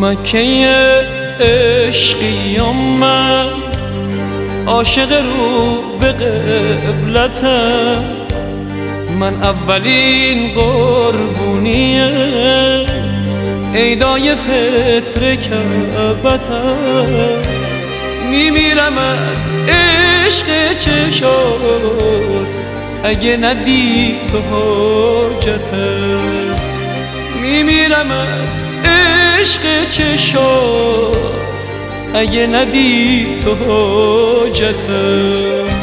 مکه عشقیم من، عاشق رو به قبلتم. من اولین قربونی عیدای فطر کعبتم. میمیرم از عشق چشات اگه ندی تو حاجتم. میمیرم از عشق چشات اگه ندی تو حاجتم.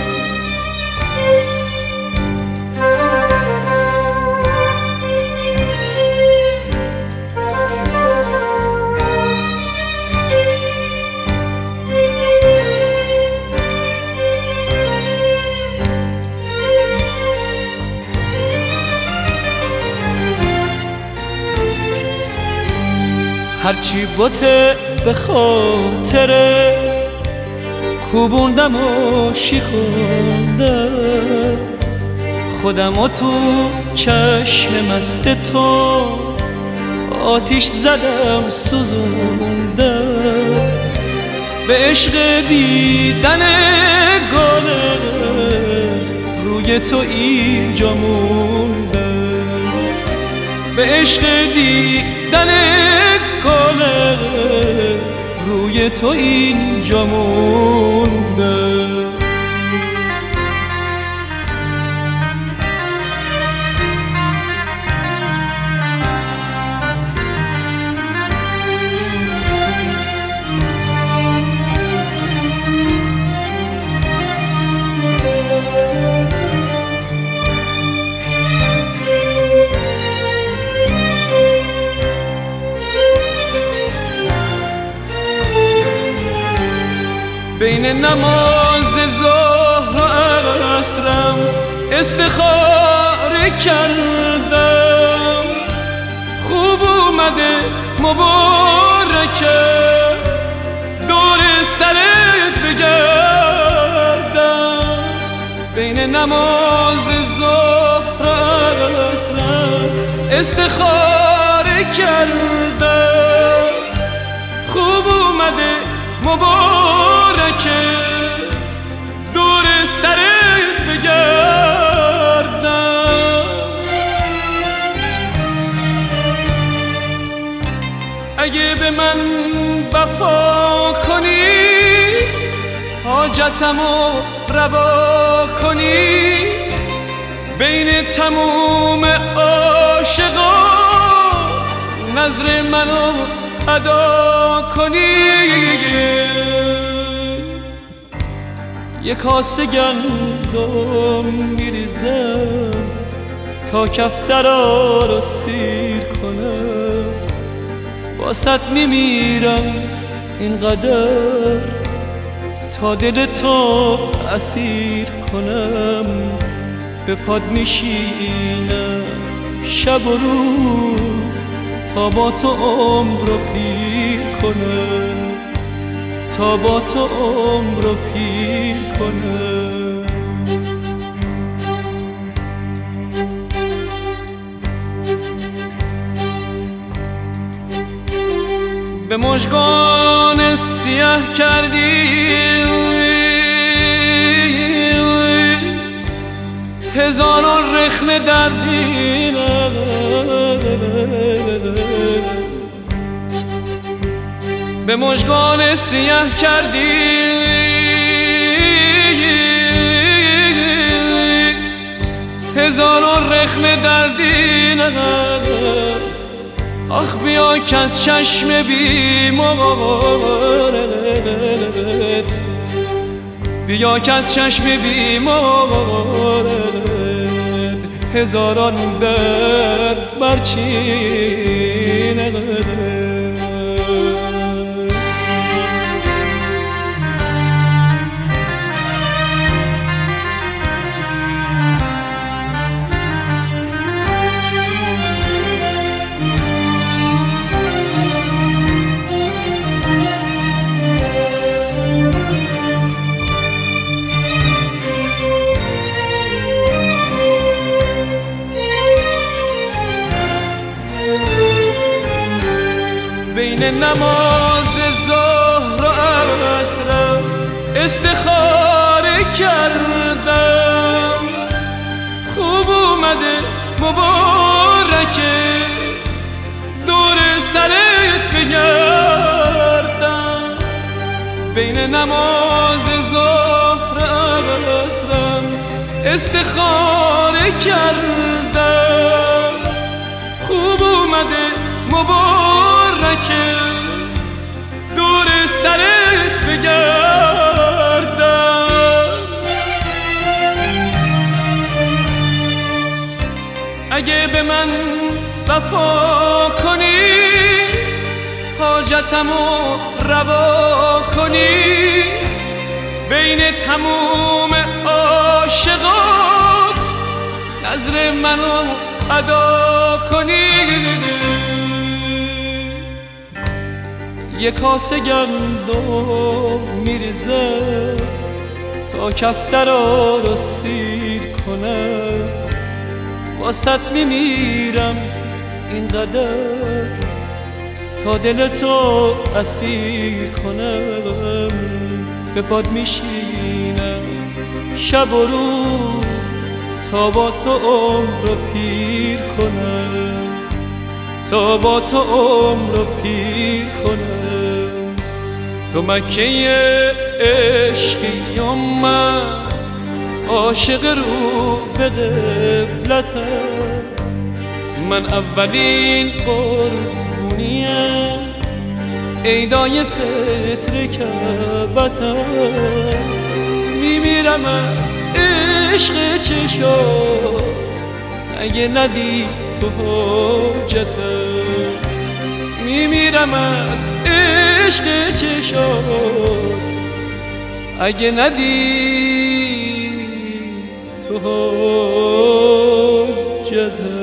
هرچی بوته به خاطرت کوبوندم و شکوندم، خودم و تو چشم مست تو آتیش زدم سوزوندم. به عشق دیدن گله روی تو اینجا موندم. به عشق دیدن گله روی تو اینجا موندم. بین نماز ظهر و عصرم استخاره کردم. خوب اومده مبارکه دور سرت بگردم. بین نماز ظهر و عصرم استخاره کردم. خوب اومده مبارکه دور سرت بگردم. اگه به من وفا کنی حاجتمو روا کنی، بین تموم عاشقات نظر منو ادا کنی. یک کاسه گندم میریزم تا کفترا رو سیر کنم. واسط میمیرم اینقدر تا دل تو اسیر کنم. به پاد میشینم شب و روز تا با تو عمر رو پیر کنم. تا با تو عمر رو پیر کنم. به مژگان سیاه کردی هزاران رخنه دردی، به مژگان سیاه کردی هزاران رخنه دردی. آخ بیا که از چشم بیمارت، بیا که از چشم بیمارت هزاران درد برچینه. بین نماز ظهر و عصرم استخاره کردم. خوب اومده مبارکه دور سرت بگردم. بین نماز ظهر و عصرم استخاره کردم. خوب اومده مبارکه دور سرت بگردم. اگه به من وفا کنی حاجتمو روا کنی بین تموم عاشقات نظر منو ادا کنی. یه کاسه گندم میریزه تا کفترا رو سیر کنم. واسط میمیرم اینقدر تا دلتو اسیر کنم. به پاد میشینم شب و روز تا با تو عمر رو پیر کنم. تا با تو عمر رو پیر کنم. تو مکه عشقی یا من عاشق رو به قبلتم. من اولین قربونیم عیدای فطر کعبتم. میمیرم از عشق چشات اگه ندی تو حاجتم. میمیرم از عشق چشات اگه ندی تو حاجتم.